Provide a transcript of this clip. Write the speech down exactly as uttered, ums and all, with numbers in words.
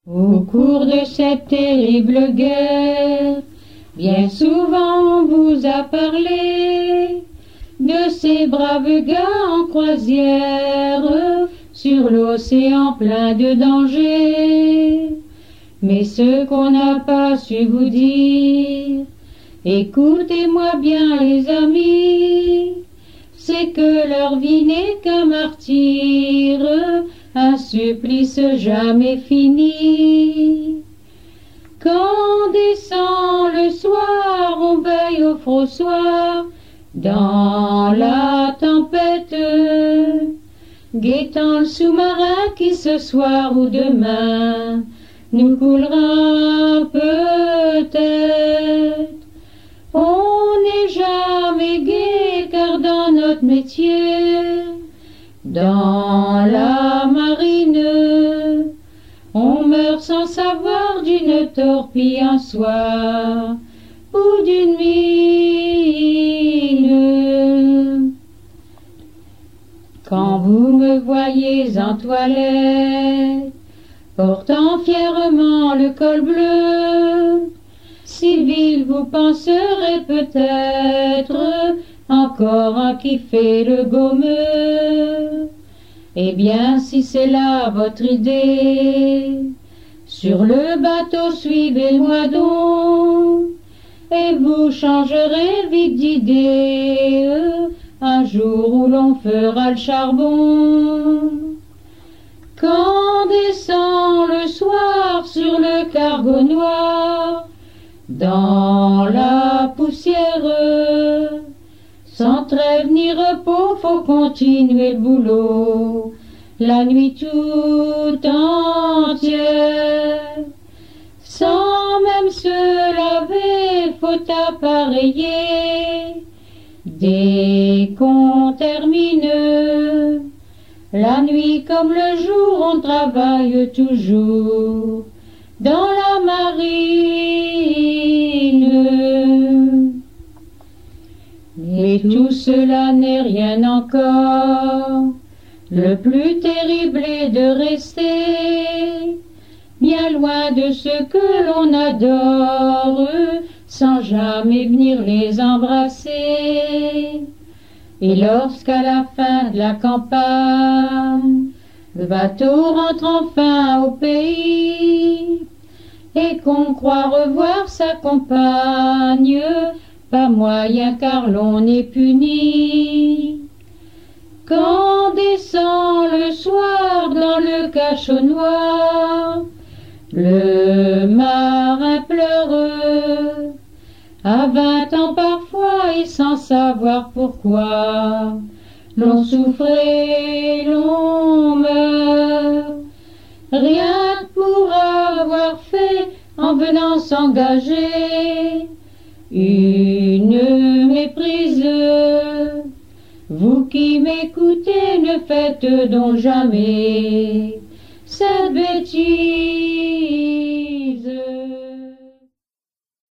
Au cours de cette terrible guerre, bien souvent on vous a parlé de ces braves gars en croisière sur l'océan plein de dangers. Mais ce qu'on n'a pas su vous dire, écoutez-moi bien les amis, c'est que leur vie n'est qu'un martyre, un supplice jamais fini. Quand descend le soir, on veille au frossoir, dans la tempête, guettant le sous-marin qui ce soir ou demain nous coulera peut-être. On n'est jamais gai car dans notre métier, dans la marine, on meurt sans savoir d'une torpille un soir ou d'une mine. Quand vous me voyez en toilette, portant fièrement le col bleu, civil, vous penserez peut-être encore un qui fait le gommeux. Eh bien, si c'est là votre idée, sur le bateau suivez-moi donc, et vous changerez vite d'idée, un jour où l'on fera le charbon. Quand descend le soir sur le cargo noir, dans la poussière, sans trêve ni repos, faut continuer le boulot, la nuit tout entière. Sans même se laver, faut appareiller, dès qu'on termine. La nuit comme le jour, on travaille toujours dans la marine. Mais tout cela n'est rien encore. Le plus terrible est de rester bien loin de ce que l'on adore, sans jamais venir les embrasser. Et lorsqu'à la fin de la campagne, le bateau rentre enfin au pays, et qu'on croit revoir sa compagne, pas moyen car l'on est puni. Quand descend le soir dans le cachot noir, le marin pleureux, à vingt ans parfois et sans savoir pourquoi, l'on souffre et l'on meurt, rien que pour avoir fait en venant s'engager une méprise. Vous qui m'écoutez, ne faites donc jamais cette bêtise.